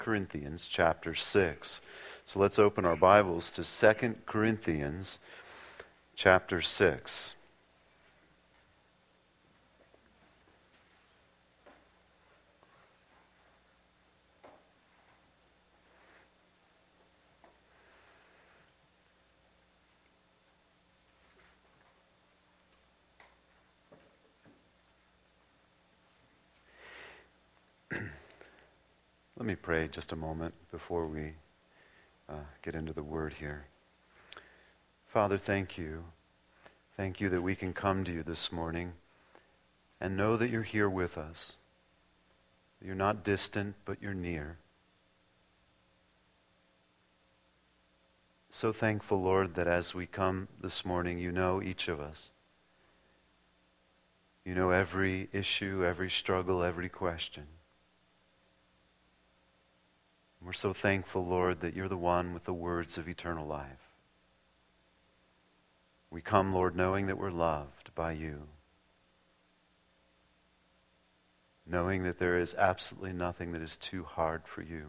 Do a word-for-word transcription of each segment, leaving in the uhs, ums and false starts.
Corinthians chapter six. So let's open our Bibles to Second Corinthians chapter six. Let me pray just a moment before we uh, get into the word here. Father, thank you. Thank you that we can come to you this morning and know that you're here with us. You're not distant, but you're near. So thankful, Lord, that as we come this morning, you know each of us. You know every issue, every struggle, every question. We're so thankful, Lord, that you're the one with the words of eternal life. We come, Lord, knowing that we're loved by you. Knowing that there is absolutely nothing that is too hard for you.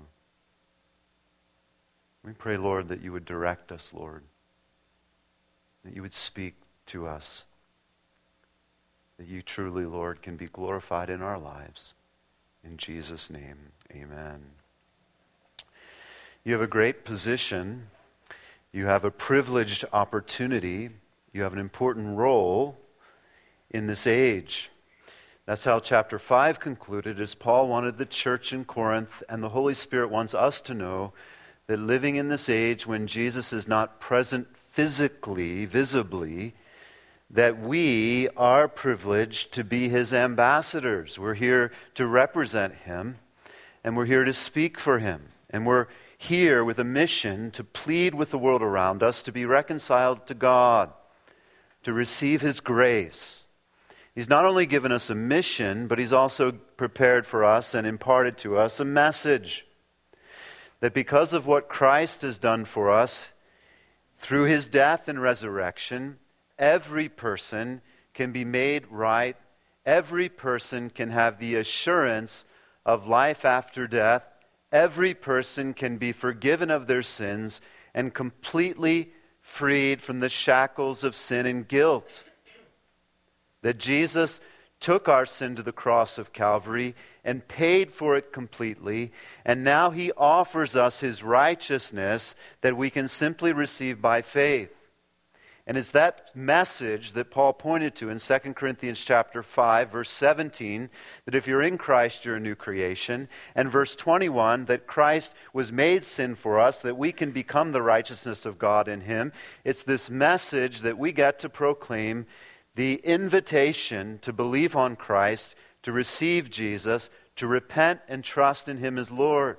We pray, Lord, that you would direct us, Lord. That you would speak to us. That you truly, Lord, can be glorified in our lives. In Jesus' name, amen. You have a great position. You have a privileged opportunity. You have an important role in this age. That's how chapter five concluded, as Paul wanted the church in Corinth, and the Holy Spirit wants us to know that living in this age when Jesus is not present physically, visibly, that we are privileged to be his ambassadors. We're here to represent him, and we're here to speak for him. And we're here with a mission to plead with the world around us to be reconciled to God, to receive his grace. He's not only given us a mission, but he's also prepared for us and imparted to us a message. That because of what Christ has done for us, through his death and resurrection, every person can be made right. Every person can have the assurance of life after death. Every person can be forgiven of their sins and completely freed from the shackles of sin and guilt. That Jesus took our sin to the cross of Calvary and paid for it completely, and now he offers us his righteousness that we can simply receive by faith. And it's that message that Paul pointed to in Second Corinthians chapter five, verse seventeen, that if you're in Christ, you're a new creation. And verse twenty-one, that Christ was made sin for us, that we can become the righteousness of God in him. It's this message that we get to proclaim, the invitation to believe on Christ, to receive Jesus, to repent and trust in him as Lord.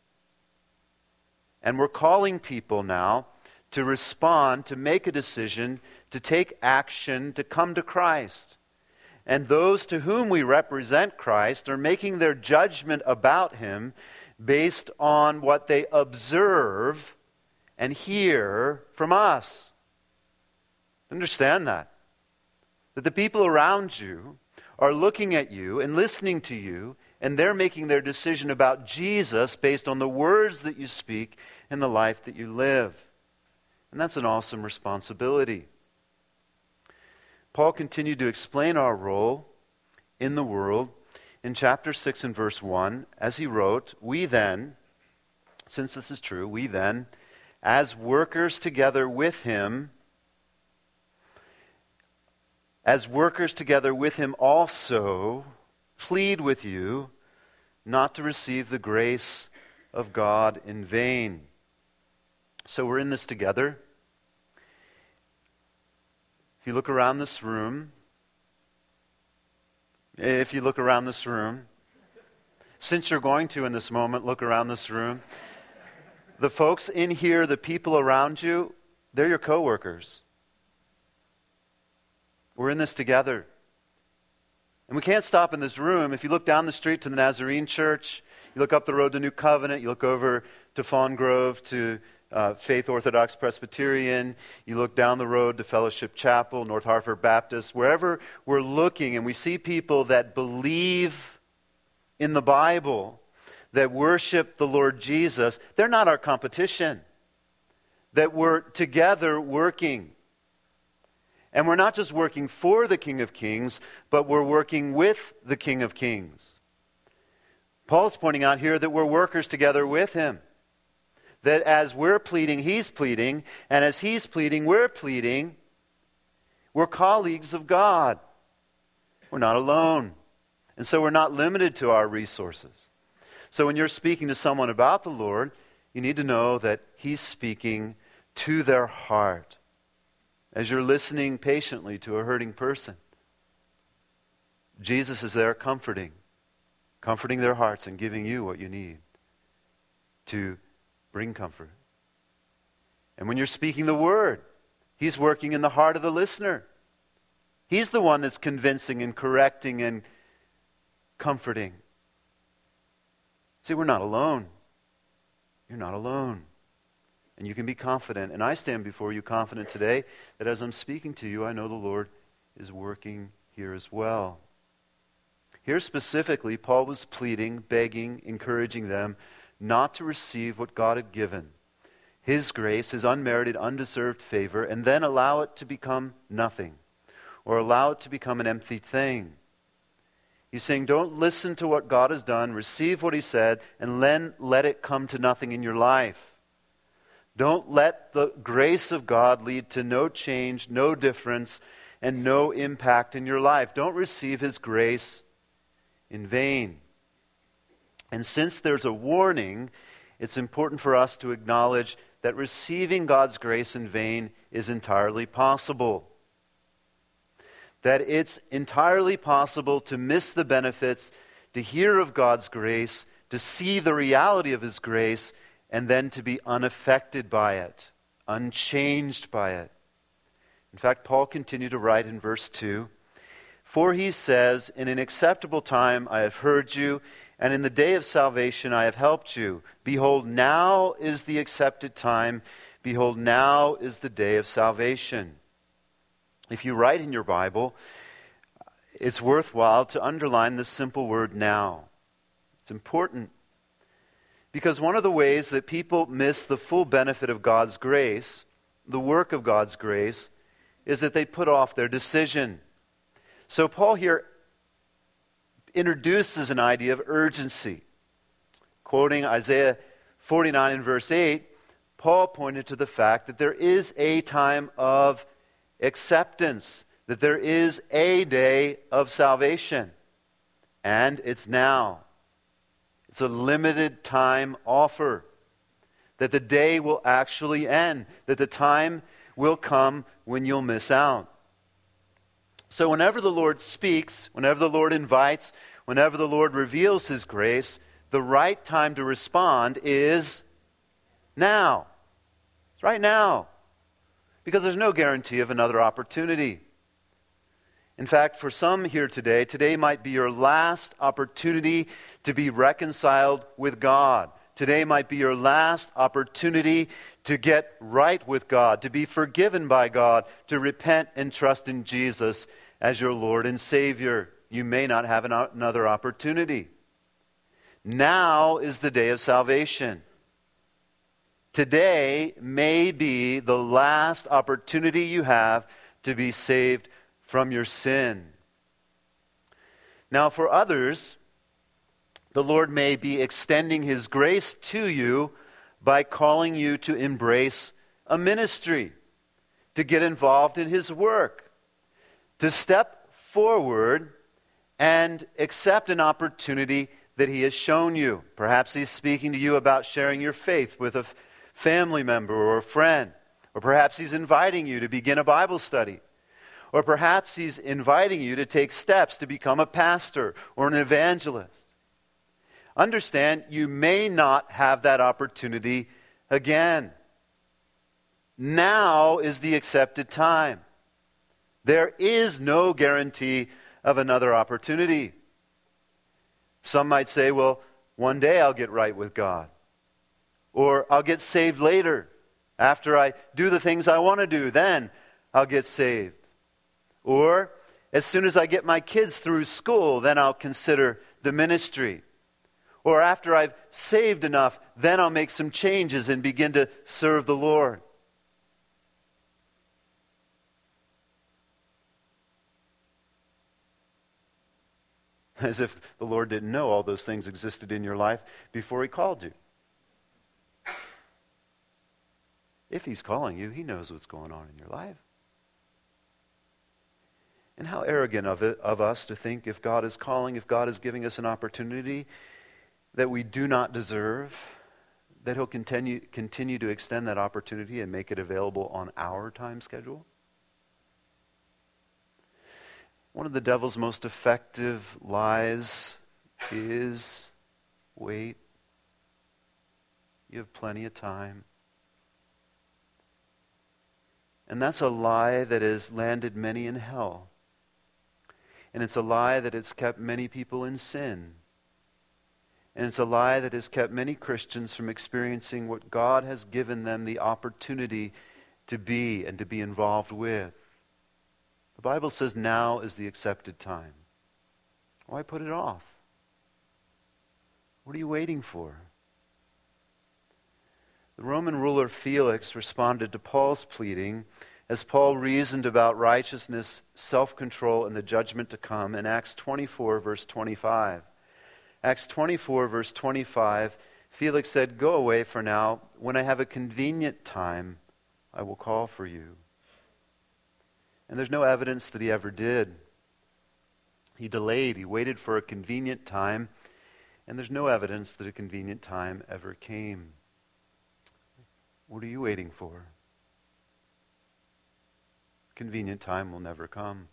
And we're calling people now to respond, to make a decision, to take action, to come to Christ. And those to whom we represent Christ are making their judgment about him based on what they observe and hear from us. Understand that. That the people around you are looking at you and listening to you, and they're making their decision about Jesus based on the words that you speak and the life that you live. And that's an awesome responsibility. Paul continued to explain our role in the world in chapter six and verse one, as he wrote, "We then," since this is true, "we then, as workers together with him, as workers together with him also, plead with you not to receive the grace of God in vain." So we're in this together. If you look around this room, if you look around this room, since you're going to in this moment, look around this room, the folks in here, the people around you, they're your coworkers. We're in this together. And we can't stop in this room. If you look down the street to the Nazarene Church, you look up the road to New Covenant, you look over to Fawn Grove, to uh, Faith Orthodox Presbyterian, you look down the road to Fellowship Chapel, North Hartford Baptist, wherever we're looking and we see people that believe in the Bible, that worship the Lord Jesus, they're not our competition. That we're together working. And we're not just working for the King of Kings, but we're working with the King of Kings. Paul's pointing out here that we're workers together with him. That as we're pleading, he's pleading, and as he's pleading, we're pleading. We're colleagues of God. We're not alone. And so we're not limited to our resources. So when you're speaking to someone about the Lord, you need to know that he's speaking to their heart. As you're listening patiently to a hurting person, Jesus is there comforting, comforting their hearts and giving you what you need to bring comfort. And when you're speaking the word, he's working in the heart of the listener. He's the one that's convincing and correcting and comforting. See, we're not alone. You're not alone. And you can be confident. And I stand before you confident today that as I'm speaking to you, I know the Lord is working here as well. Here specifically, Paul was pleading, begging, encouraging them not to receive what God had given, his grace, his unmerited, undeserved favor, and then allow it to become nothing or allow it to become an empty thing. He's saying, don't listen to what God has done, receive what he said, and then let it come to nothing in your life. Don't let the grace of God lead to no change, no difference, and no impact in your life. Don't receive his grace in vain. And since there's a warning, it's important for us to acknowledge that receiving God's grace in vain is entirely possible. That it's entirely possible to miss the benefits, to hear of God's grace, to see the reality of his grace, and then to be unaffected by it, unchanged by it. In fact, Paul continued to write in verse two, "For he says, in an acceptable time I have heard you, and in the day of salvation I have helped you. Behold, now is the accepted time. Behold, now is the day of salvation." If you write in your Bible, it's worthwhile to underline this simple word now. It's important. Because one of the ways that people miss the full benefit of God's grace, the work of God's grace, is that they put off their decision. So Paul here introduces an idea of urgency. Quoting Isaiah forty-nine and verse eight, Paul pointed to the fact that there is a time of acceptance, that there is a day of salvation, and it's now. It's a limited time offer. That the day will actually end. That the time will come when you'll miss out. So whenever the Lord speaks, whenever the Lord invites, whenever the Lord reveals his grace, the right time to respond is now. It's right now. Because there's no guarantee of another opportunity. In fact, for some here today, today might be your last opportunity to be reconciled with God. Today might be your last opportunity to get right with God, to be forgiven by God, to repent and trust in Jesus as your Lord and Savior. You may not have an, another opportunity. Now is the day of salvation. Today may be the last opportunity you have to be saved from your sin. Now, for others, the Lord may be extending his grace to you by calling you to embrace a ministry, to get involved in his work, to step forward and accept an opportunity that he has shown you. Perhaps he's speaking to you about sharing your faith with a family member or a friend, or perhaps he's inviting you to begin a Bible study. Or perhaps he's inviting you to take steps to become a pastor or an evangelist. Understand, you may not have that opportunity again. Now is the accepted time. There is no guarantee of another opportunity. Some might say, well, one day I'll get right with God. Or I'll get saved later. After I do the things I want to do, then I'll get saved. Or, as soon as I get my kids through school, then I'll consider the ministry. Or after I've saved enough, then I'll make some changes and begin to serve the Lord. As if the Lord didn't know all those things existed in your life before He called you. If He's calling you, He knows what's going on in your life. And how arrogant of it of us to think if God is calling, if God is giving us an opportunity that we do not deserve, that He'll continue, continue to extend that opportunity and make it available on our time schedule. One of the devil's most effective lies is, wait, you have plenty of time. And that's a lie that has landed many in hell. And it's a lie that has kept many people in sin. And it's a lie that has kept many Christians from experiencing what God has given them the opportunity to be and to be involved with. The Bible says now is the accepted time. Why put it off? What are you waiting for? The Roman ruler Felix responded to Paul's pleading as Paul reasoned about righteousness, self-control, and the judgment to come in Acts twenty-four, verse twenty-five. Acts twenty-four, verse twenty-five, Felix said, "Go away for now. When I have a convenient time, I will call for you." And there's no evidence that he ever did. He delayed. He waited for a convenient time. And there's no evidence that a convenient time ever came. What are you waiting for? Convenient time will never come.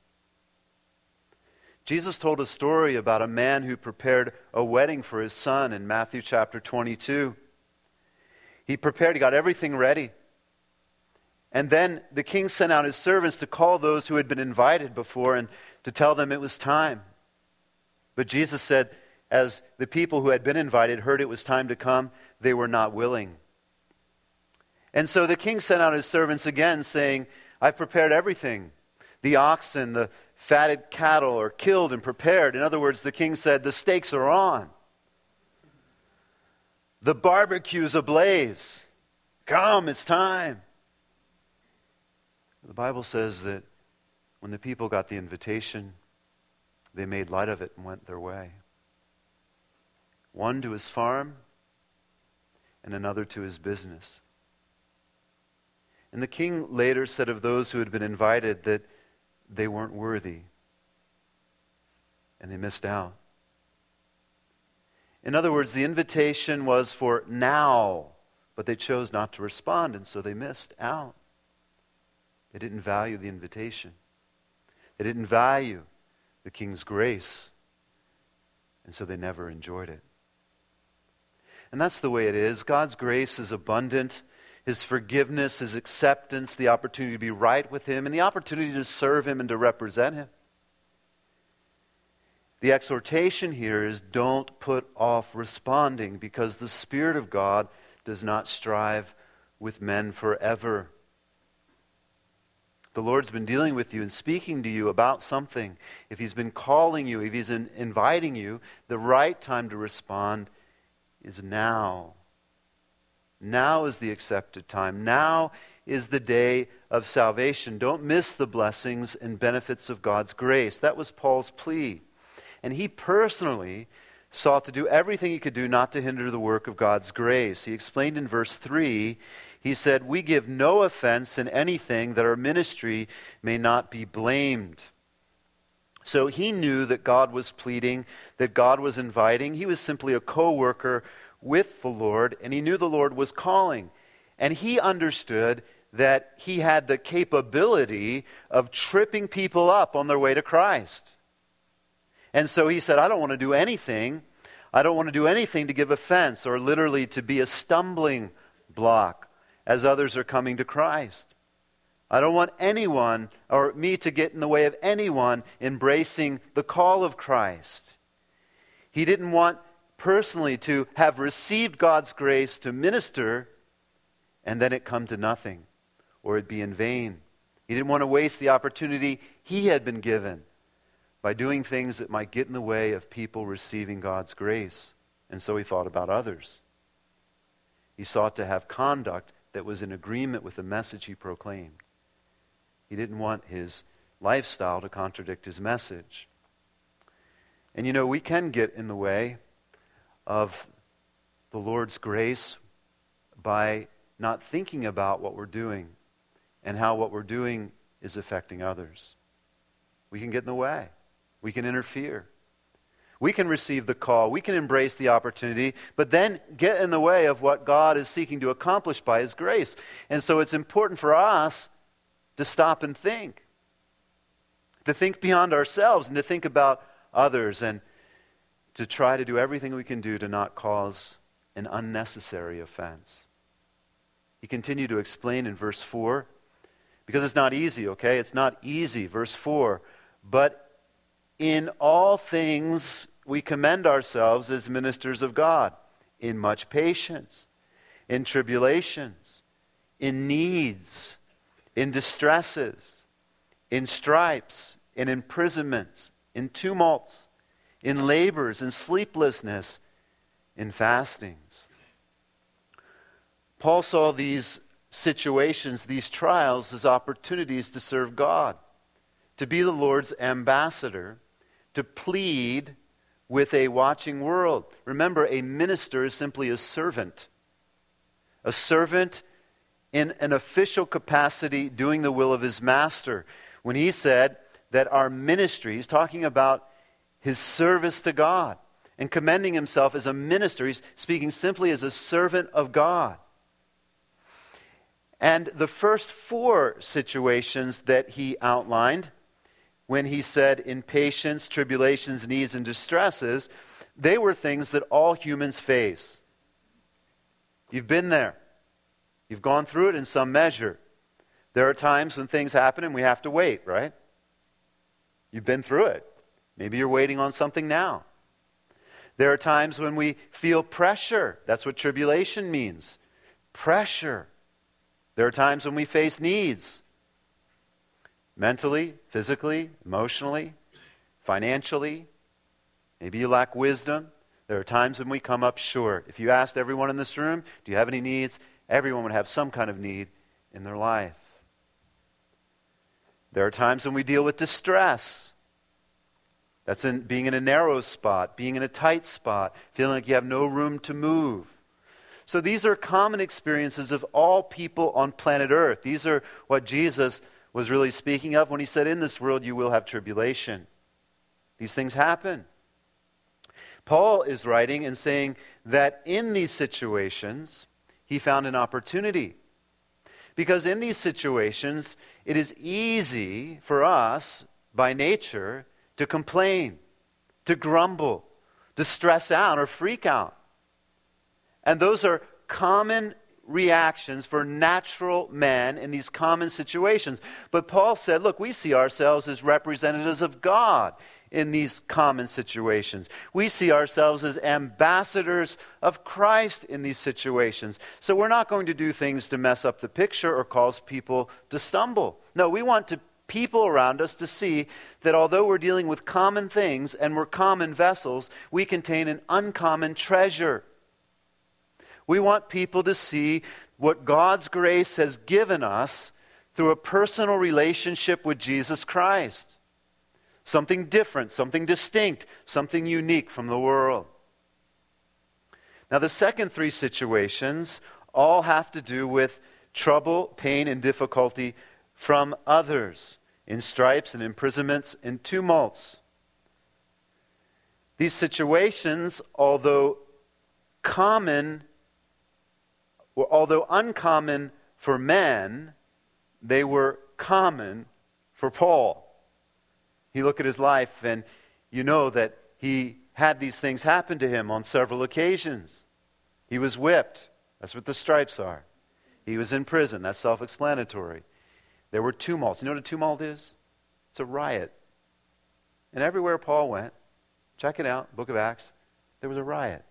Jesus told a story about a man who prepared a wedding for his son in Matthew chapter twenty-two. He prepared, he got everything ready. And then the king sent out his servants to call those who had been invited before and to tell them it was time. But Jesus said, as the people who had been invited heard it was time to come, they were not willing. And so the king sent out his servants again, saying, "I've prepared everything. The oxen, the fatted cattle are killed and prepared." In other words, the king said, the stakes are on. The barbecue's ablaze. Come, it's time. The Bible says that when the people got the invitation, they made light of it and went their way. One to his farm and another to his business. And the king later said of those who had been invited that they weren't worthy and they missed out. In other words, the invitation was for now, but they chose not to respond, and so they missed out. They didn't value the invitation. They didn't value the king's grace. And so they never enjoyed it. And that's the way it is. God's grace is abundant. His forgiveness, His acceptance, the opportunity to be right with Him, and the opportunity to serve Him and to represent Him. The exhortation here is don't put off responding, because the Spirit of God does not strive with men forever. The Lord's been dealing with you and speaking to you about something. If He's been calling you, if He's in, inviting you, the right time to respond is now. Now is the accepted time. Now is the day of salvation. Don't miss the blessings and benefits of God's grace. That was Paul's plea. And he personally sought to do everything he could do not to hinder the work of God's grace. He explained in verse three, he said, "We give no offense in anything that our ministry may not be blamed." So he knew that God was pleading, that God was inviting. He was simply a co-worker with the Lord, and he knew the Lord was calling. And he understood that he had the capability of tripping people up on their way to Christ. And so he said, I don't want to do anything. I don't want to do anything to give offense or literally to be a stumbling block as others are coming to Christ. I don't want anyone or me to get in the way of anyone embracing the call of Christ. He didn't want personally to have received God's grace to minister and then it come to nothing or it be in vain. He didn't want to waste the opportunity he had been given by doing things that might get in the way of people receiving God's grace And so he thought about others. He sought to have conduct that was in agreement with the message he proclaimed. He didn't want his lifestyle to contradict his message. And you know, we can get in the way of the Lord's grace by not thinking about what we're doing and how what we're doing is affecting others. We can get in the way. We can interfere. We can receive the call. We can embrace the opportunity, but then get in the way of what God is seeking to accomplish by His grace. And so it's important for us to stop and think. To think beyond ourselves and to think about others and to try to do everything we can do to not cause an unnecessary offense. He continued to explain in verse four, because it's not easy, okay? It's not easy, verse four. But in all things we commend ourselves as ministers of God, in much patience, in tribulations, in needs, in distresses, in stripes, in imprisonments, in tumults, in labors, in sleeplessness, in fastings. Paul saw these situations, these trials, as opportunities to serve God, to be the Lord's ambassador, to plead with a watching world. Remember, a minister is simply a servant. A servant in an official capacity doing the will of his master. When he said that our ministry, he's talking about his service to God and commending himself as a minister. He's speaking simply as a servant of God. And the first four situations that he outlined, when he said in patience, tribulations, needs, and distresses, they were things that all humans face. You've been there. You've gone through it in some measure. There are times when things happen and we have to wait, right? You've been through it. Maybe you're waiting on something now. There are times when we feel pressure. That's what tribulation means. Pressure. There are times when we face needs. Mentally, physically, emotionally, financially. Maybe you lack wisdom. There are times when we come up short. If you asked everyone in this room, do you have any needs? Everyone would have some kind of need in their life. There are times when we deal with distress. That's in being in a narrow spot, being in a tight spot, feeling like you have no room to move. So these are common experiences of all people on planet Earth. These are what Jesus was really speaking of when he said, in this world you will have tribulation. These things happen. Paul is writing and saying that in these situations, he found an opportunity. Because in these situations, it is easy for us, by nature, to complain, to grumble, to stress out or freak out. And those are common reactions for natural men in these common situations. But Paul said, look, we see ourselves as representatives of God in these common situations. We see ourselves as ambassadors of Christ in these situations. So we're not going to do things to mess up the picture or cause people to stumble. No, we want to people around us to see that although we're dealing with common things and we're common vessels, we contain an uncommon treasure. We want people to see what God's grace has given us through a personal relationship with Jesus Christ. Something different, something distinct, something unique from the world. Now, the second three situations all have to do with trouble, pain, and difficulty from others, in stripes and imprisonments and tumults. These situations, although common, although uncommon for men, they were common for Paul. You look at his life and you know that he had these things happen to him on several occasions. He was whipped. That's what the stripes are. He was in prison. That's self-explanatory. There were tumults. You know what a tumult is? It's a riot. And everywhere Paul went, check it out, Book of Acts, there was a riot.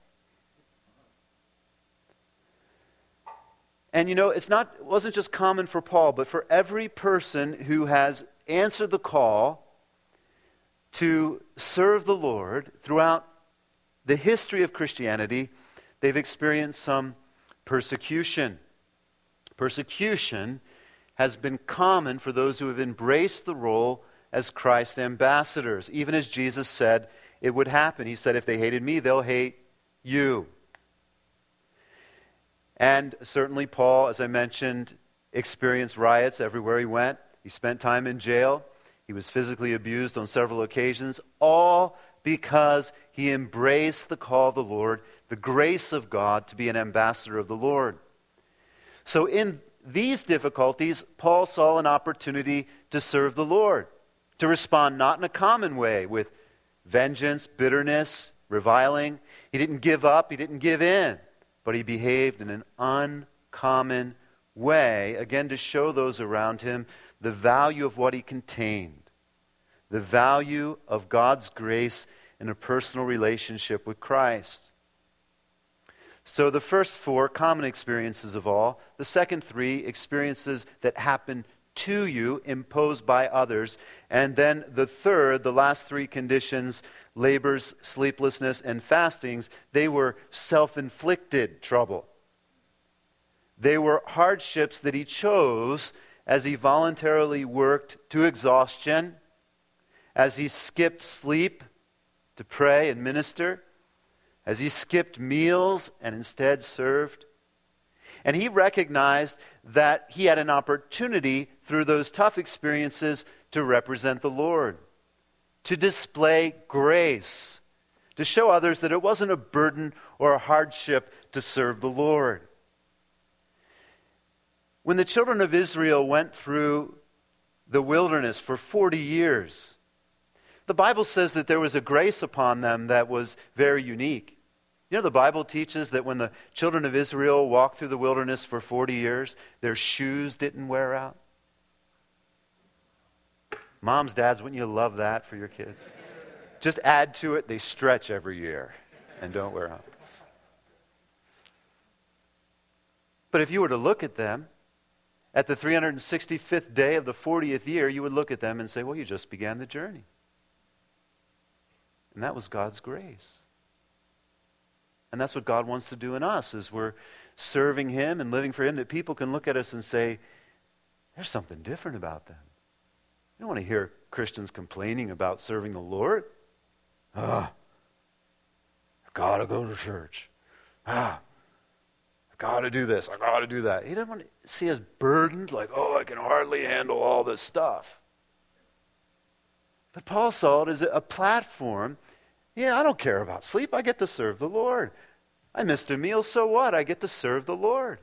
And you know, it's not, it wasn't just common for Paul, but for every person who has answered the call to serve the Lord throughout the history of Christianity, they've experienced some persecution. Persecution has been common for those who have embraced the role as Christ's ambassadors, even as Jesus said it would happen. He said, if they hated me, they'll hate you. And certainly Paul, as I mentioned, experienced riots everywhere he went. He spent time in jail. He was physically abused on several occasions, all because he embraced the call of the Lord, the grace of God to be an ambassador of the Lord. So in these difficulties, Paul saw an opportunity to serve the Lord, to respond not in a common way with vengeance, bitterness, reviling. He didn't give up, he didn't give in, but he behaved in an uncommon way, again to show those around him the value of what he contained, the value of God's grace in a personal relationship with Christ. So the first four, common experiences of all. The second three, experiences that happen to you, imposed by others. And then the third, the last three conditions, labors, sleeplessness, and fastings, they were self-inflicted trouble. They were hardships that he chose as he voluntarily worked to exhaustion, as he skipped sleep to pray and minister, as he skipped meals and instead served. And he recognized that he had an opportunity through those tough experiences to represent the Lord, to display grace, to show others that it wasn't a burden or a hardship to serve the Lord. When the children of Israel went through the wilderness for forty years, the Bible says that there was a grace upon them that was very unique. You know, the Bible teaches that when the children of Israel walked through the wilderness for forty years, their shoes didn't wear out. Moms, dads, wouldn't you love that for your kids? Just add to it, they stretch every year and don't wear out. But if you were to look at them, at the three hundred sixty-fifth day of the fortieth year, you would look at them and say, well, you just began the journey. And that was God's grace. And that's what God wants to do in us as we're serving Him and living for Him, that people can look at us and say, there's something different about them. You don't want to hear Christians complaining about serving the Lord. Ah, I've got to go to church. Ah, I've got to do this. I've got to do that. He doesn't want to see us burdened like, oh, I can hardly handle all this stuff. But Paul saw it as a platform. Yeah, I don't care about sleep. I get to serve the Lord. I missed a meal, so what? I get to serve the Lord.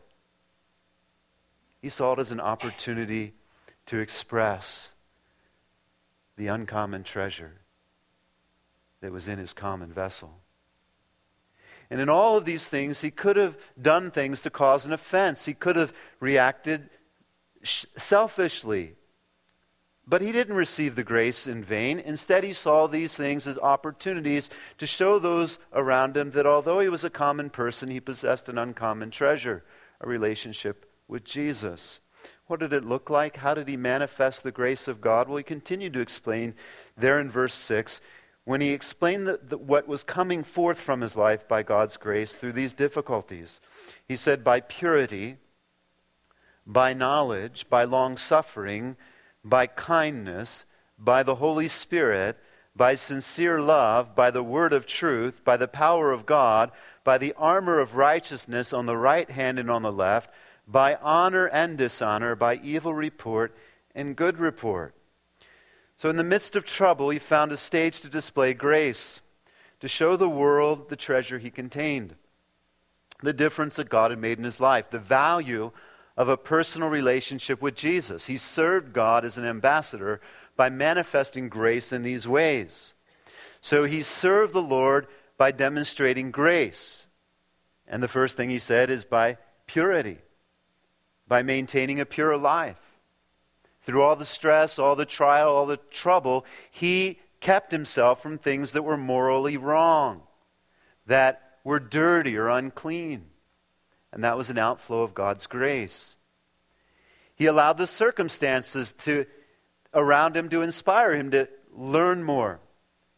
He saw it as an opportunity to express the uncommon treasure that was in his common vessel. And in all of these things, he could have done things to cause an offense. He could have reacted sh- selfishly. But he didn't receive the grace in vain. Instead, he saw these things as opportunities to show those around him that although he was a common person, he possessed an uncommon treasure, a relationship with Jesus. What did it look like? How did he manifest the grace of God? Well, he continued to explain there in verse six, when he explained the, the, what was coming forth from his life by God's grace through these difficulties. He said, by purity, by knowledge, by long-suffering, by kindness, by the Holy Spirit, by sincere love, by the word of truth, by the power of God, by the armor of righteousness on the right hand and on the left, by honor and dishonor, by evil report and good report. So in the midst of trouble, he found a stage to display grace, to show the world the treasure he contained, the difference that God had made in his life, the value of a personal relationship with Jesus. He served God as an ambassador by manifesting grace in these ways. So he served the Lord by demonstrating grace. And the first thing he said is by purity, by maintaining a pure life. Through all the stress, all the trial, all the trouble, he kept himself from things that were morally wrong, that were dirty or unclean. And that was an outflow of God's grace. He allowed the circumstances to around him to inspire him to learn more, to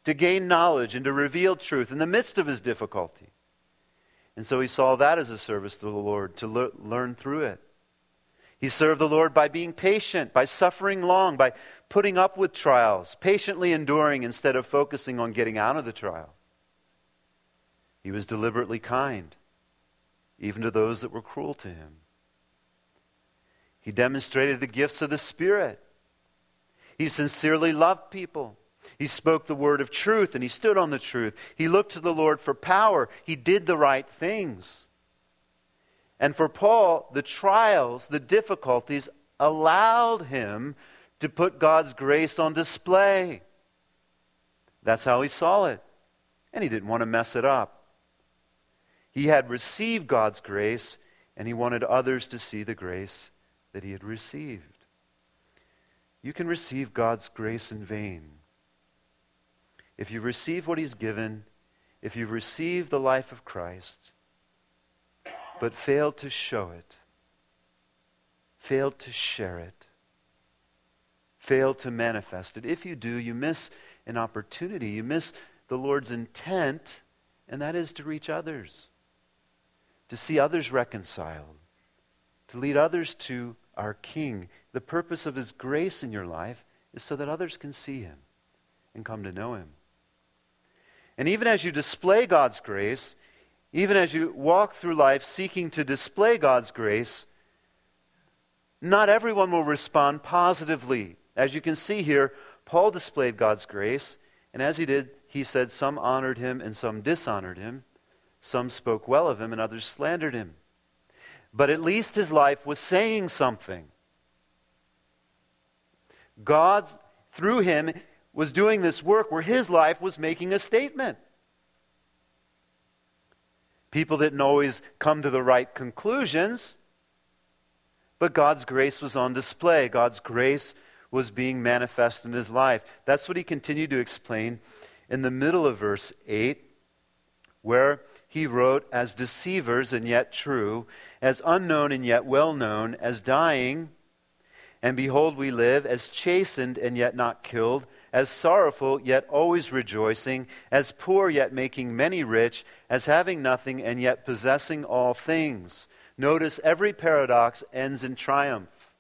to gain knowledge and to reveal truth in the midst of his difficulty. And so he saw that as a service to the Lord, to le- learn through it. He served the Lord by being patient, by suffering long, by putting up with trials, patiently enduring instead of focusing on getting out of the trial. He was deliberately kind, even to those that were cruel to him. He demonstrated the gifts of the Spirit. He sincerely loved people. He spoke the word of truth and he stood on the truth. He looked to the Lord for power. He did the right things. And for Paul, the trials, the difficulties allowed him to put God's grace on display. That's how he saw it. And he didn't want to mess it up. He had received God's grace and he wanted others to see the grace that he had received. You can receive God's grace in vain. If you receive what he's given, if you receive the life of Christ, but failed to show it, failed to share it, failed to manifest it, if you do, you miss an opportunity. You miss the Lord's intent, and that is to reach others, to see others reconciled, to lead others to our King. The purpose of his grace in your life is so that others can see him and come to know him. And even as you display God's grace, even as you walk through life seeking to display God's grace, not everyone will respond positively. As you can see here, Paul displayed God's grace, and as he did, he said some honored him and some dishonored him. Some spoke well of him and others slandered him. But at least his life was saying something. God, through him, was doing this work where his life was making a statement. People didn't always come to the right conclusions, but God's grace was on display. God's grace was being manifest in his life. That's what he continued to explain in the middle of verse eight, where he wrote, as deceivers and yet true, as unknown and yet well known, as dying, and behold we live, as chastened and yet not killed, as sorrowful yet always rejoicing, as poor yet making many rich, as having nothing and yet possessing all things. Notice every paradox ends in triumph.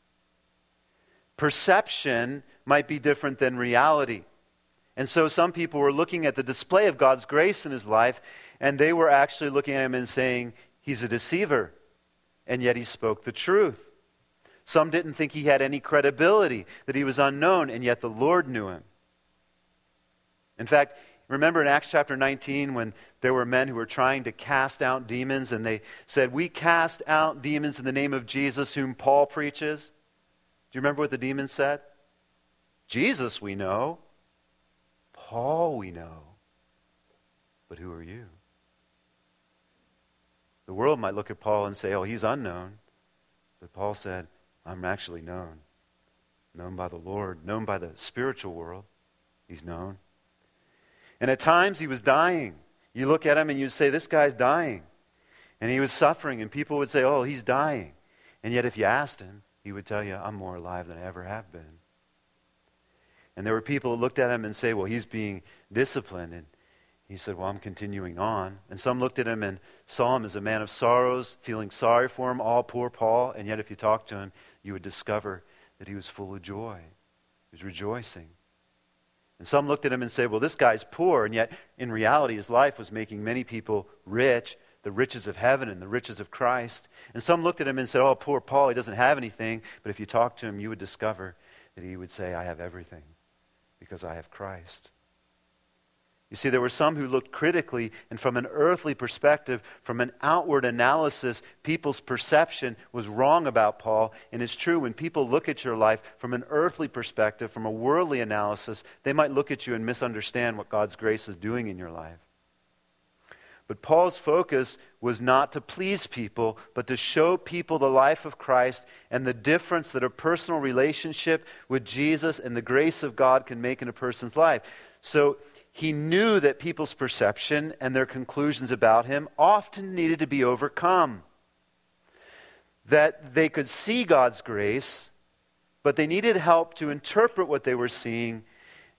Perception might be different than reality. And so some people were looking at the display of God's grace in his life, and they were actually looking at him and saying, he's a deceiver, and yet he spoke the truth. Some didn't think he had any credibility, that he was unknown, and yet the Lord knew him. In fact, remember in Acts chapter nineteen when there were men who were trying to cast out demons, and they said, we cast out demons in the name of Jesus whom Paul preaches? Do you remember what the demons said? Jesus we know. Paul we know. But who are you? The world might look at Paul and say, oh, he's unknown. But Paul said, I'm actually known. Known by the Lord, known by the spiritual world. He's known. And at times he was dying. You look at him and you say, this guy's dying. And he was suffering, and people would say, oh, he's dying. And yet if you asked him, he would tell you, I'm more alive than I ever have been. And there were people who looked at him and say, well, he's being disciplined. And he said, well, I'm continuing on. And some looked at him and saw him as a man of sorrows, feeling sorry for him, all poor Paul. And yet if you talked to him, you would discover that he was full of joy. He was rejoicing. And some looked at him and said, well, this guy's poor. And yet in reality, his life was making many people rich, the riches of heaven and the riches of Christ. And some looked at him and said, oh, poor Paul, he doesn't have anything. But if you talked to him, you would discover that he would say, I have everything because I have Christ. You see, there were some who looked critically, and from an earthly perspective, from an outward analysis, people's perception was wrong about Paul. And it's true, when people look at your life from an earthly perspective, from a worldly analysis, they might look at you and misunderstand what God's grace is doing in your life. But Paul's focus was not to please people, but to show people the life of Christ and the difference that a personal relationship with Jesus and the grace of God can make in a person's life. So he knew that people's perception and their conclusions about him often needed to be overcome. That they could see God's grace, but they needed help to interpret what they were seeing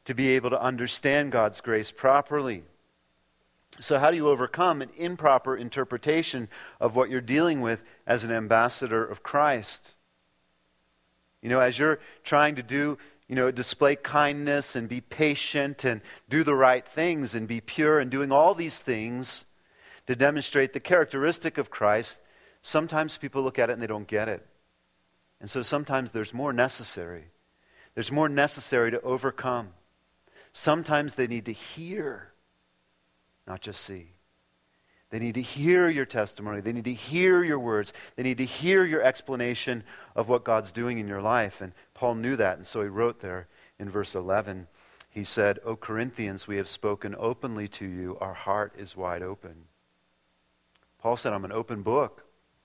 to be able to understand God's grace properly. So how do you overcome an improper interpretation of what you're dealing with as an ambassador of Christ? You know, as you're trying to do, you know, display kindness and be patient and do the right things and be pure and doing all these things to demonstrate the characteristic of Christ, sometimes people look at it and they don't get it. And so sometimes there's more necessary. There's more necessary to overcome. Sometimes they need to hear, not just see. They need to hear your testimony. They need to hear your words. They need to hear your explanation of what God's doing in your life. And Paul knew that, and so he wrote there in verse eleven, he said, "O Corinthians, we have spoken openly to you. Our heart is wide open." Paul said, I'm an open book.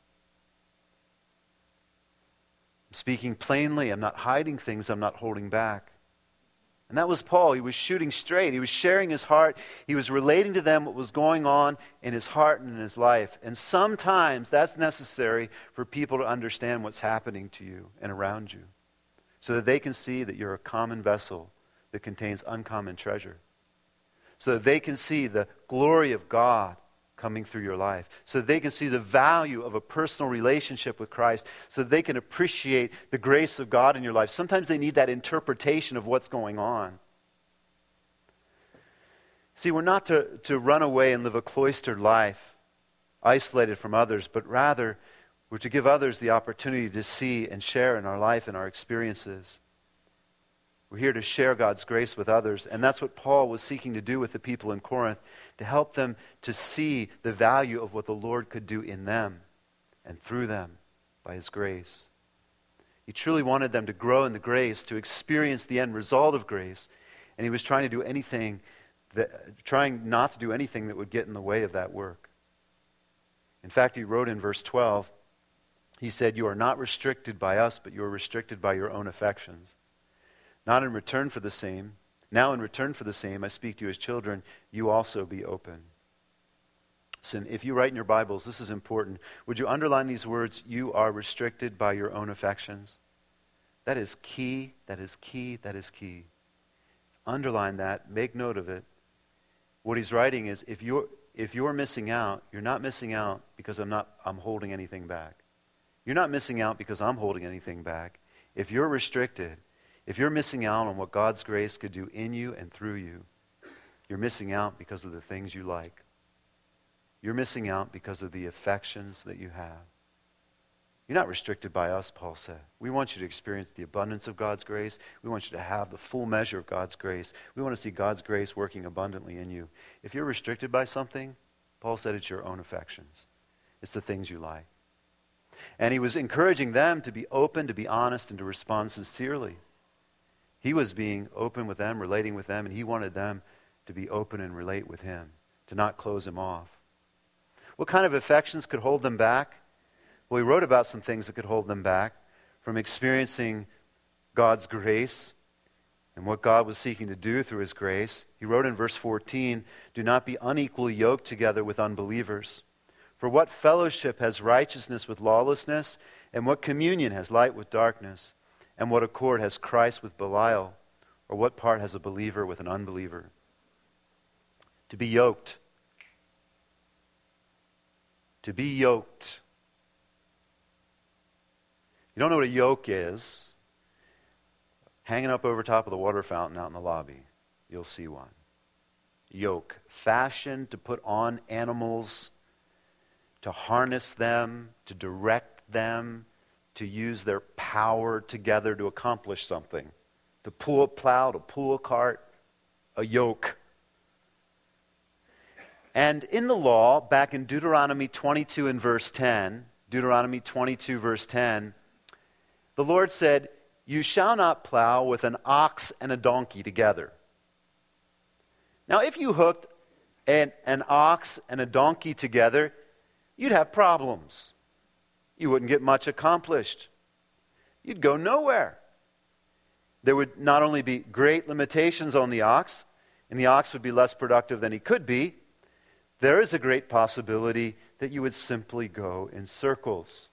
I'm speaking plainly. I'm not hiding things. I'm not holding back. And that was Paul. He was shooting straight. He was sharing his heart. He was relating to them what was going on in his heart and in his life. And sometimes that's necessary for people to understand what's happening to you and around you, so that they can see that you're a common vessel that contains uncommon treasure. So that they can see the glory of God coming through your life. So that they can see the value of a personal relationship with Christ. So that they can appreciate the grace of God in your life. Sometimes they need that interpretation of what's going on. See, we're not to, to run away and live a cloistered life, isolated from others, but rather we're to give others the opportunity to see and share in our life and our experiences. We're here to share God's grace with others, and that's what Paul was seeking to do with the people in Corinth, to help them to see the value of what the Lord could do in them and through them by His grace. He truly wanted them to grow in the grace, to experience the end result of grace, and he was trying to do anything that, trying not to do anything that would get in the way of that work. In fact, he wrote in verse twelve, he said, "You are not restricted by us, but you are restricted by your own affections. Not in return for the same. Now in return for the same, I speak to you as children, you also be open." So if you write in your Bibles, this is important. Would you underline these words, "You are restricted by your own affections"? That is key, that is key, that is key. Underline that, make note of it. What he's writing is, if you're, if you're missing out, you're not missing out because I'm not I'm holding anything back. You're not missing out because I'm holding anything back. If you're restricted, if you're missing out on what God's grace could do in you and through you, you're missing out because of the things you like. You're missing out because of the affections that you have. You're not restricted by us, Paul said. We want you to experience the abundance of God's grace. We want you to have the full measure of God's grace. We want to see God's grace working abundantly in you. If you're restricted by something, Paul said it's your own affections. It's the things you like. And he was encouraging them to be open, to be honest, and to respond sincerely. He was being open with them, relating with them, and he wanted them to be open and relate with him, to not close him off. What kind of affections could hold them back? Well, he wrote about some things that could hold them back from experiencing God's grace and what God was seeking to do through His grace. He wrote in verse fourteen, "Do not be unequally yoked together with unbelievers. For what fellowship has righteousness with lawlessness? And what communion has light with darkness? And what accord has Christ with Belial? Or what part has a believer with an unbeliever?" To be yoked. To be yoked. You don't know what a yoke is? Hanging up over top of the water fountain out in the lobby, you'll see one. Yoke. Fashioned to put on animals, to harness them, to direct them, to use their power together to accomplish something. To pull a plow, to pull a cart, a yoke. And in the law, back in Deuteronomy twenty-two and verse ten, Deuteronomy twenty-two verse ten, the Lord said, "You shall not plow with an ox and a donkey together." Now, if you hooked an, an ox and a donkey together, you'd have problems. You wouldn't get much accomplished. You'd go nowhere. There would not only be great limitations on the ox, and the ox would be less productive than he could be, there is a great possibility that you would simply go in circles.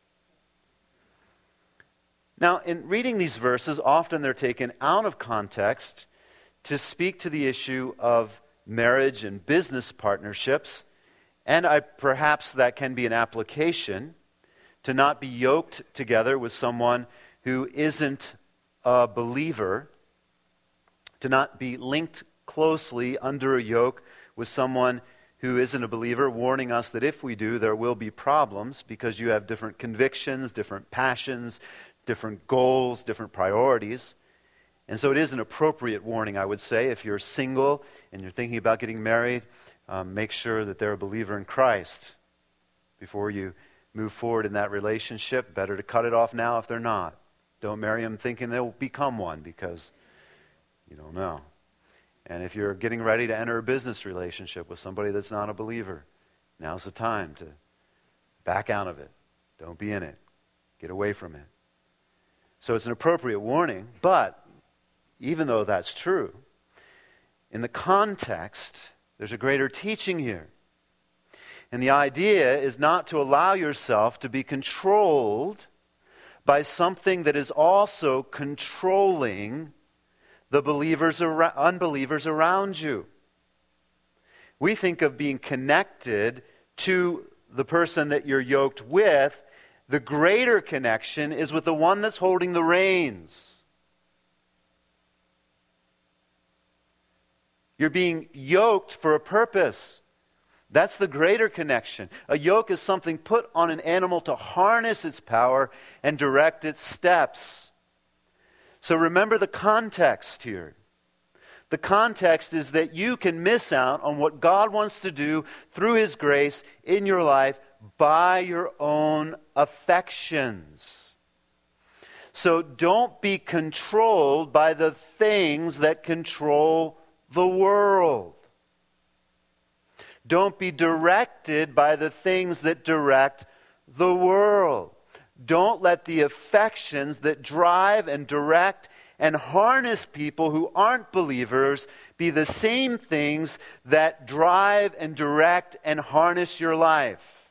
Now, in reading these verses, often they're taken out of context to speak to the issue of marriage and business partnerships, and I, perhaps that can be an application to not be yoked together with someone who isn't a believer, to not be linked closely under a yoke with someone who isn't a believer, warning us that if we do, there will be problems because you have different convictions, different passions, different goals, different priorities. And so it is an appropriate warning, I would say. If you're single and you're thinking about getting married, um, make sure that they're a believer in Christ before you move forward in that relationship. Better to cut it off now if they're not. Don't marry them thinking they'll become one, because you don't know. And if you're getting ready to enter a business relationship with somebody that's not a believer, now's the time to back out of it. Don't be in it. Get away from it. So it's an appropriate warning, but even though that's true, in the context, there's a greater teaching here. And the idea is not to allow yourself to be controlled by something that is also controlling the believers, ar- unbelievers around you. We think of being connected to the person that you're yoked with. The greater connection is with the one that's holding the reins. You're being yoked for a purpose. That's the greater connection. A yoke is something put on an animal to harness its power and direct its steps. So remember the context here. The context is that you can miss out on what God wants to do through His grace in your life by your own affections. So don't be controlled by the things that control the world. Don't be directed by the things that direct the world. Don't let the affections that drive and direct and harness people who aren't believers be the same things that drive and direct and harness your life.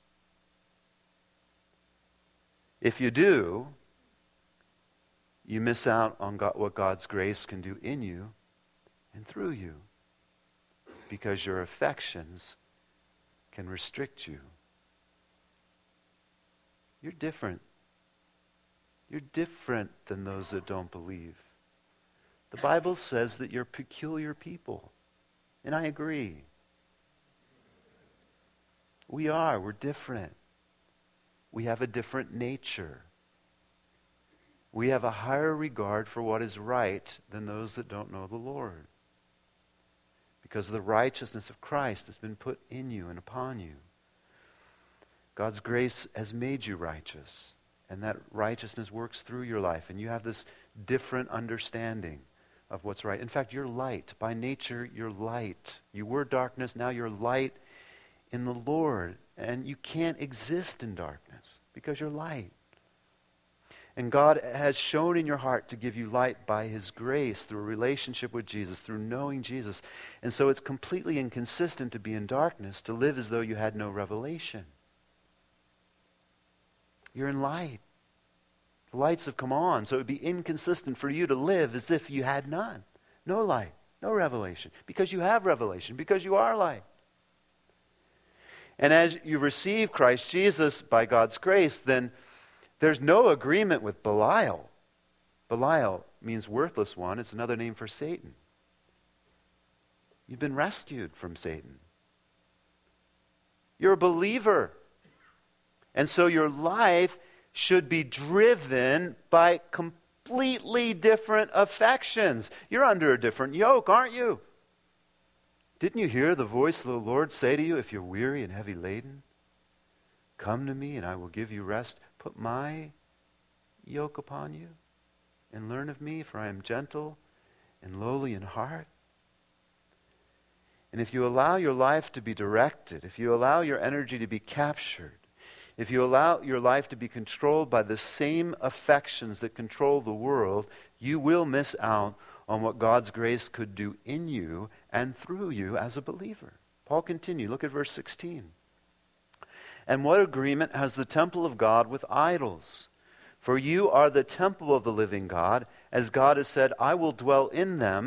If you do, you miss out on God, what God's grace can do in you and through you, because your affections can restrict you. You're different. You're different than those that don't believe. The Bible says that you're peculiar people, and I agree. We are. We're different. We have a different nature. We have a higher regard for what is right than those that don't know the Lord, because the righteousness of Christ has been put in you and upon you. God's grace has made you righteous, and that righteousness works through your life, and you have this different understanding of what's right. In fact, you're light. By nature, you're light. You were darkness, now you're light in the Lord, and you can't exist in darkness because you're light. And God has shown in your heart to give you light by His grace through a relationship with Jesus, through knowing Jesus. And so it's completely inconsistent to be in darkness, to live as though you had no revelation. You're in light. The lights have come on, so it would be inconsistent for you to live as if you had none. No light, no revelation, because you have revelation, because you are light. And as you receive Christ Jesus by God's grace, then there's no agreement with Belial. Belial means worthless one. It's another name for Satan. You've been rescued from Satan. You're a believer. And so your life should be driven by completely different affections. You're under a different yoke, aren't you? Didn't you hear the voice of the Lord say to you, if you're weary and heavy laden, come to me and I will give you rest. Put my yoke upon you and learn of me, for I am gentle and lowly in heart. And if you allow your life to be directed, if you allow your energy to be captured, if you allow your life to be controlled by the same affections that control the world, you will miss out on what God's grace could do in you and through you as a believer. Paul continued. Look at verse sixteen. And what agreement has the temple of God with idols? For you are the temple of the living God, as God has said, I will dwell in them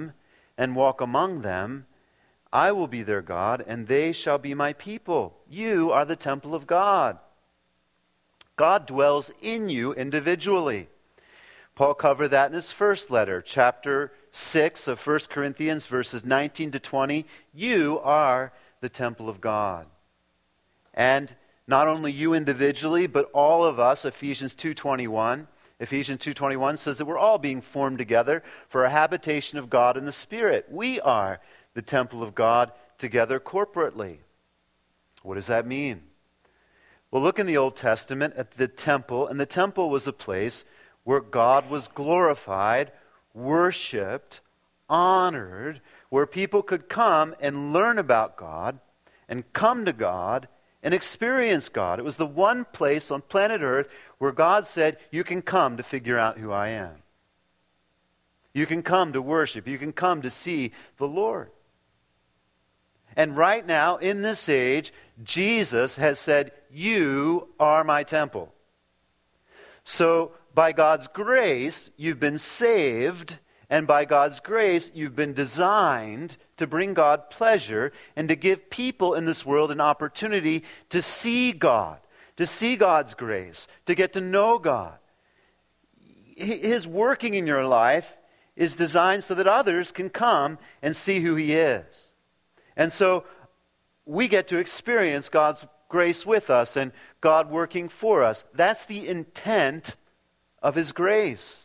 and walk among them. I will be their God, and they shall be my people. You are the temple of God. God dwells in you individually. Paul covered that in his first letter, chapter six of First Corinthians, verses nineteen to twenty. You are the temple of God. And not only you individually, but all of us, Ephesians two twenty-one. Ephesians two twenty-one says that we're all being formed together for a habitation of God in the Spirit. We are the temple of God together corporately. What does that mean? Well, look in the Old Testament at the temple, and the temple was a place where God was glorified, worshipped, honored, where people could come and learn about God and come to God and experience God. It was the one place on planet Earth where God said, you can come to figure out who I am. You can come to worship. You can come to see the Lord. And right now, in this age, Jesus has said, you are my temple. So, by God's grace, you've been saved, and by God's grace, you've been designed to bring God pleasure and to give people in this world an opportunity to see God, to see God's grace, to get to know God. His working in your life is designed so that others can come and see who He is. And so we get to experience God's grace with us and God working for us. That's the intent of His grace.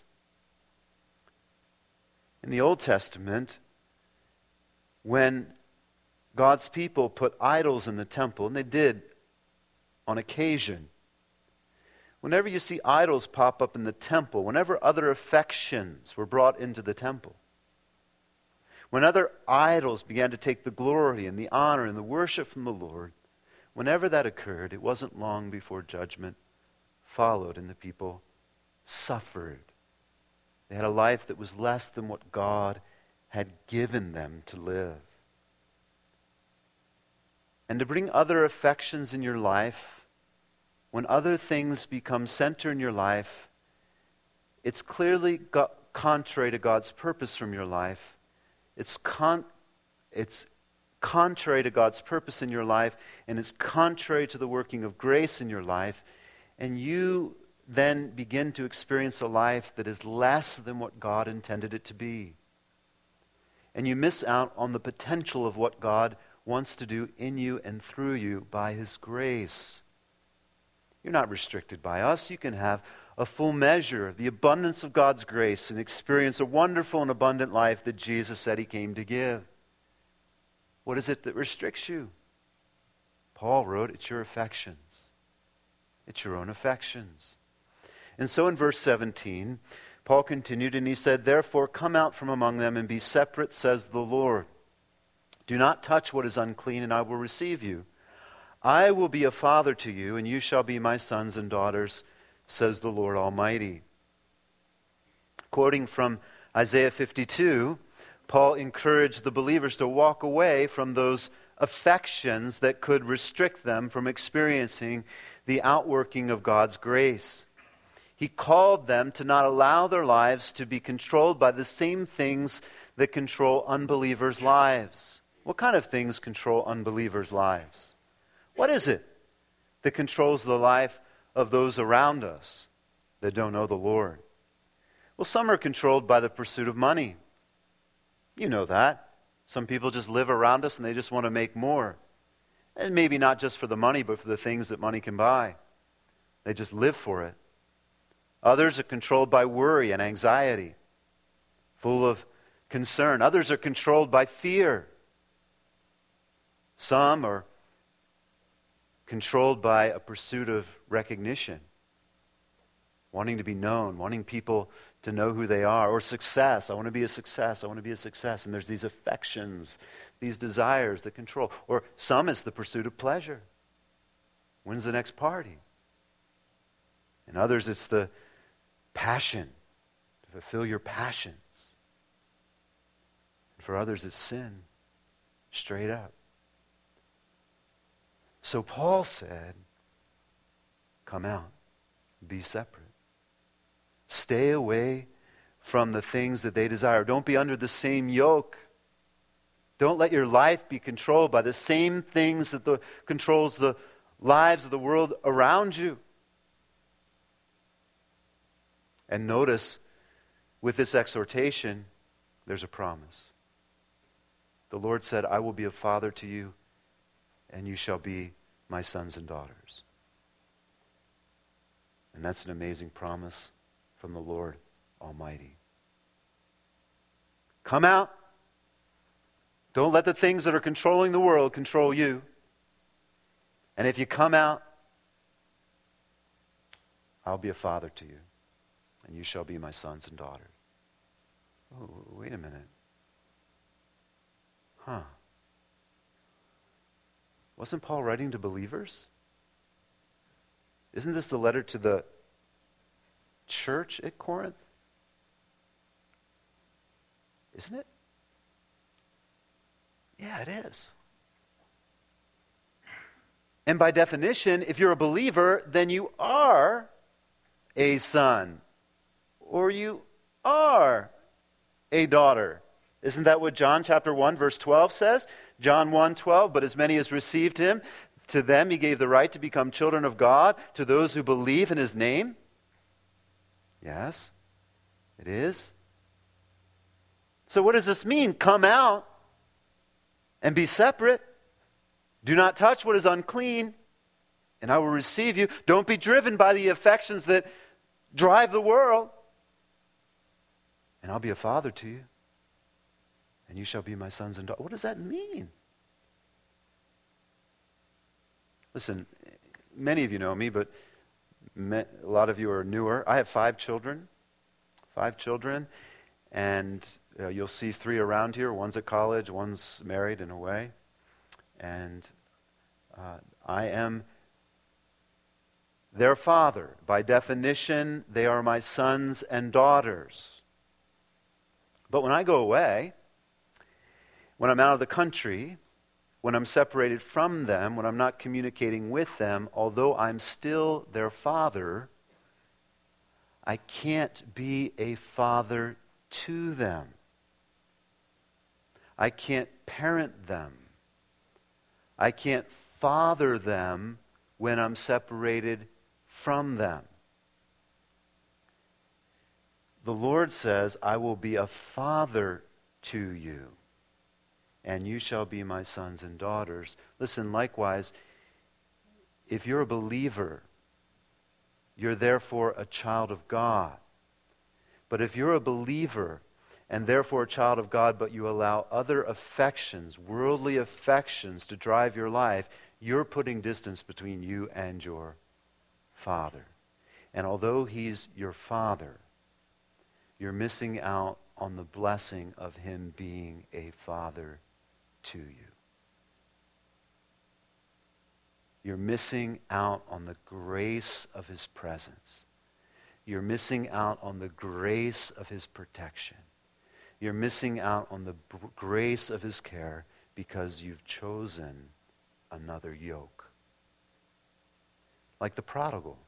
In the Old Testament, when God's people put idols in the temple, and they did on occasion, whenever you see idols pop up in the temple, whenever other affections were brought into the temple, when other idols began to take the glory and the honor and the worship from the Lord, whenever that occurred, it wasn't long before judgment followed and the people suffered. They had a life that was less than what God had given them to live. And to bring other affections in your life, when other things become center in your life, it's clearly go- contrary to God's purpose from your life. It's con- it's contrary to God's purpose in your life, and it's contrary to the working of grace in your life, and you then begin to experience a life that is less than what God intended it to be. And you miss out on the potential of what God wants to do in you and through you by His grace. You're not restricted by us. You can have a full measure of the abundance of God's grace and experience a wonderful and abundant life that Jesus said He came to give. What is it that restricts you? Paul wrote, it's your affections. It's your own affections. And so in verse seventeen, Paul continued and he said, therefore come out from among them and be separate, says the Lord. Do not touch what is unclean, and I will receive you. I will be a father to you, and you shall be my sons and daughters, says the Lord Almighty. Quoting from Isaiah fifty-two, Paul encouraged the believers to walk away from those affections that could restrict them from experiencing the outworking of God's grace. He called them to not allow their lives to be controlled by the same things that control unbelievers' lives. What kind of things control unbelievers' lives? What is it that controls the life of those around us that don't know the Lord? Well, some are controlled by the pursuit of money. You know that. Some people just live around us and they just want to make more. And maybe not just for the money, but for the things that money can buy. They just live for it. Others are controlled by worry and anxiety, full of concern. Others are controlled by fear. Some are controlled by a pursuit of recognition, wanting to be known, wanting people to know who they are, or success. I want to be a success. I want to be a success. And there's these affections, these desires that control. Or some is the pursuit of pleasure. When's the next party? And others, it's the passion, to fulfill your passions. And for others, it's sin, straight up. So Paul said, come out, be separate. Stay away from the things that they desire. Don't be under the same yoke Don't let your life be controlled by the same things that the, controls the lives of the world around you. And notice, with this exhortation, there's a promise. The Lord said, I will be a father to you, and you shall be my sons and daughters. And that's an amazing promise from the Lord Almighty. Come out. Don't let the things that are controlling the world control you. And if you come out, I'll be a father to you, and you shall be my sons and daughters. Oh, wait a minute. Huh. Wasn't Paul writing to believers? Isn't this the letter to the church at Corinth? Isn't it? Yeah, it is. And by definition, if you're a believer, then you are a son, or you are a daughter. Isn't that what John chapter one verse twelve says? John one twelve, but as many as received him, to them he gave the right to become children of God, to those who believe in his name. Yes, it is. So what does this mean? Come out and be separate. Do not touch what is unclean, and I will receive you. Don't be driven by the affections that drive the world, and I'll be a father to you, and you shall be my sons and daughters. What does that mean? Listen, many of you know me, but a lot of you are newer. I have five children, five children, and uh, you'll see three around here. One's at college, one's married and away. And uh, I am their father. By definition, they are my sons and daughters. But when I go away, when I'm out of the country, when I'm separated from them, when I'm not communicating with them, although I'm still their father, I can't be a father to them. I can't parent them. I can't father them when I'm separated from them. The Lord says, I will be a father to you, and you shall be my sons and daughters. Listen, likewise, if you're a believer, you're therefore a child of God. But if you're a believer and therefore a child of God, but you allow other affections, worldly affections, to drive your life, you're putting distance between you and your Father. And although He's your Father, you're missing out on the blessing of Him being a Father to you. You're missing out on the grace of His presence. You're missing out on the grace of His protection. You're missing out on the b- grace of His care because you've chosen another yoke. Like the prodigal.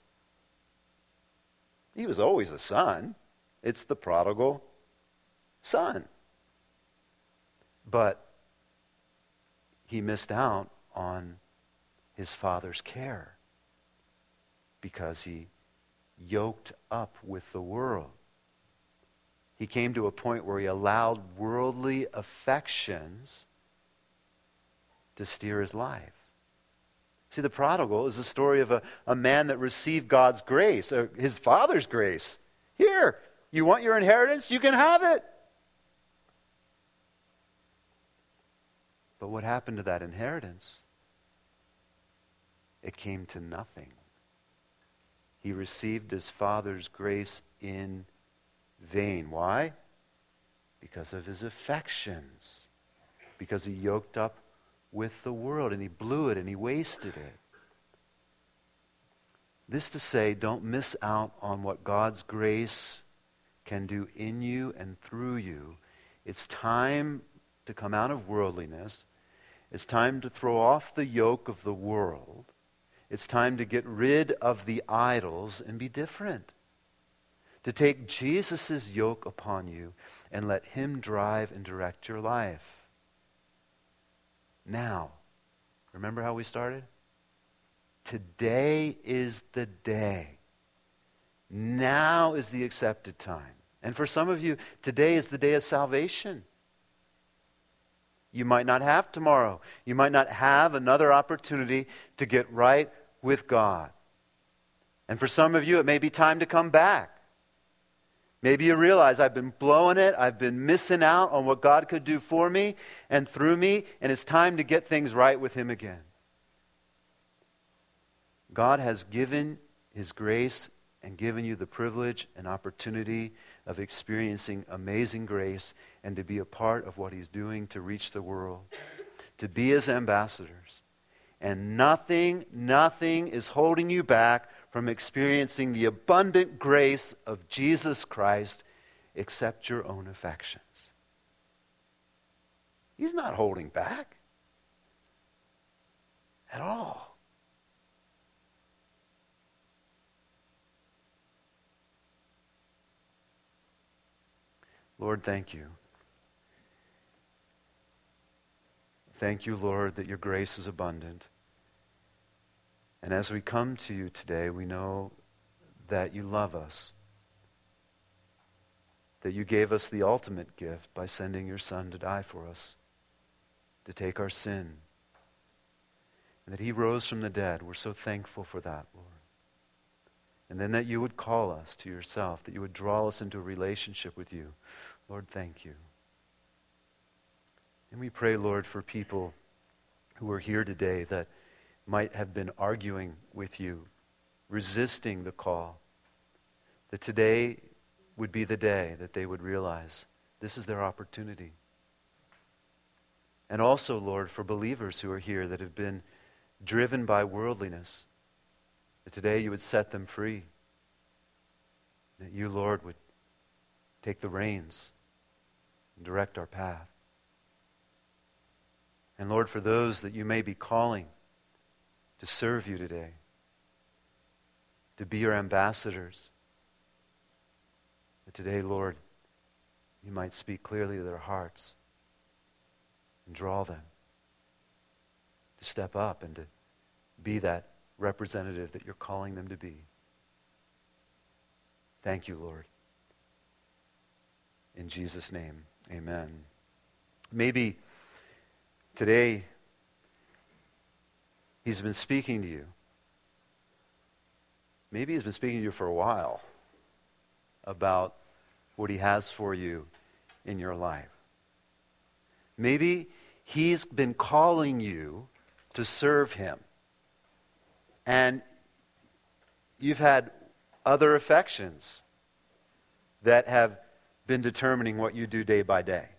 He was always a son. It's the prodigal son. But he missed out on his father's care because he yoked up with the world. He came to a point where he allowed worldly affections to steer his life. See, the prodigal is a story of a, a man that received God's grace, uh, his father's grace. Here, you want your inheritance? You can have it. But what happened to that inheritance? It came to nothing. He received his father's grace in vain. Why? Because of his affections. Because he yoked up with the world and he blew it and he wasted it. This to say, don't miss out on what God's grace can do in you and through you. It's time to come out of worldliness. It's time to throw off the yoke of the world. It's time to get rid of the idols and be different. To take Jesus' yoke upon you and let Him drive and direct your life. now. Remember how we started? Today is the day. Now is the accepted time. And for some of you, today is the day of salvation. You might not have tomorrow. You might not have another opportunity to get right with God. And for some of you, it may be time to come back. Maybe you realize I've been blowing it, I've been missing out on what God could do for me and through me, and it's time to get things right with Him again. God has given His grace and given you the privilege and opportunity of experiencing amazing grace and to be a part of what He's doing to reach the world, to be His ambassadors. And nothing, nothing is holding you back from experiencing the abundant grace of Jesus Christ except your own affections. He's not holding back at all. Lord, thank you. Thank you, Lord, that your grace is abundant. And as we come to you today, we know that you love us, that you gave us the ultimate gift by sending your Son to die for us, to take our sin, and that He rose from the dead. We're so thankful for that, Lord. And then that you would call us to yourself, that you would draw us into a relationship with you. Lord, thank you. And we pray, Lord, for people who are here today that might have been arguing with you, resisting the call, that today would be the day that they would realize this is their opportunity. And also, Lord, for believers who are here that have been driven by worldliness, that today you would set them free, that you, Lord, would take the reins and direct our path. And Lord, for those that you may be calling to serve you today, to be your ambassadors, that today, Lord, you might speak clearly to their hearts and draw them to step up and to be that representative that you're calling them to be. Thank you, Lord. In Jesus' name, amen. Maybe today He's been speaking to you. Maybe He's been speaking to you for a while about what He has for you in your life. Maybe He's been calling you to serve Him. And you've had other affections that have been determining what you do day by day.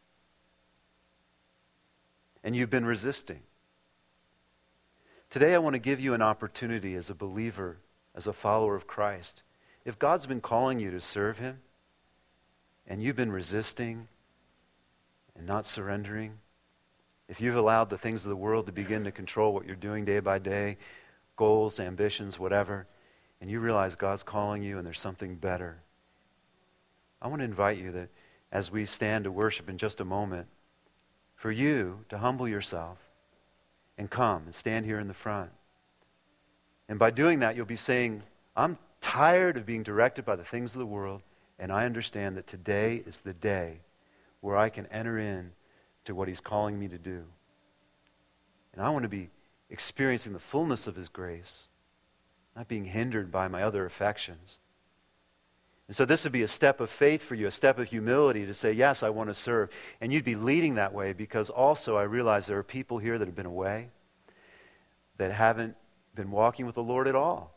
And you've been resisting. Today I want to give you an opportunity as a believer, as a follower of Christ. If God's been calling you to serve Him, and you've been resisting and not surrendering, if you've allowed the things of the world to begin to control what you're doing day by day, goals, ambitions, whatever, and you realize God's calling you and there's something better, I want to invite you that as we stand to worship in just a moment, for you to humble yourself and come and stand here in the front. And by doing that, you'll be saying, I'm tired of being directed by the things of the world, and I understand that today is the day where I can enter in to what He's calling me to do. And I want to be experiencing the fullness of His grace, not being hindered by my other affections. And so this would be a step of faith for you, a step of humility to say, yes, I want to serve. And you'd be leading that way because also I realize there are people here that have been away, that haven't been walking with the Lord at all.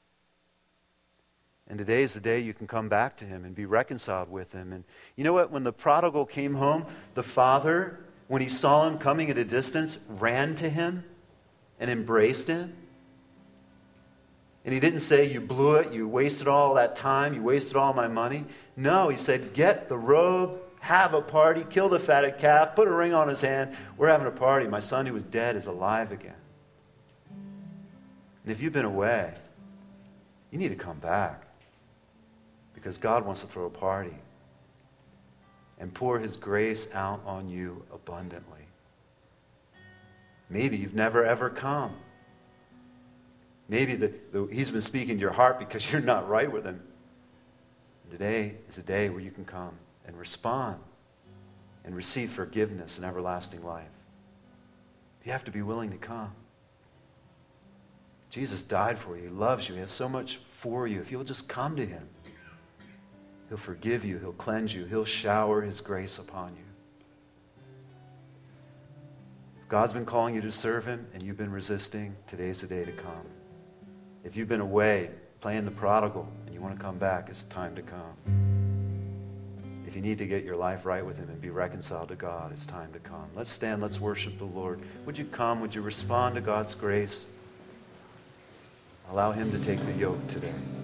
And today is the day you can come back to Him and be reconciled with Him. And you know what? When the prodigal came home, the father, when he saw him coming at a distance, ran to him and embraced him. And he didn't say, you blew it, you wasted all that time, you wasted all my money. No, he said, get the robe, have a party, kill the fatted calf, put a ring on his hand. We're having a party. My son who was dead is alive again. And if you've been away, you need to come back. Because God wants to throw a party and pour His grace out on you abundantly. Maybe you've never ever come. Maybe the, the, he's been speaking to your heart because you're not right with him. Today is a day where you can come and respond and receive forgiveness and everlasting life. You have to be willing to come. Jesus died for you. He loves you. He has so much for you. If you'll just come to him, he'll forgive you. He'll cleanse you. He'll shower his grace upon you. If God's been calling you to serve him and you've been resisting, today's the day to come. If you've been away playing the prodigal and you want to come back, it's time to come. If you need to get your life right with him and be reconciled to God, it's time to come. Let's stand. Let's worship the Lord. Would you come? Would you respond to God's grace? Allow him to take the yoke today.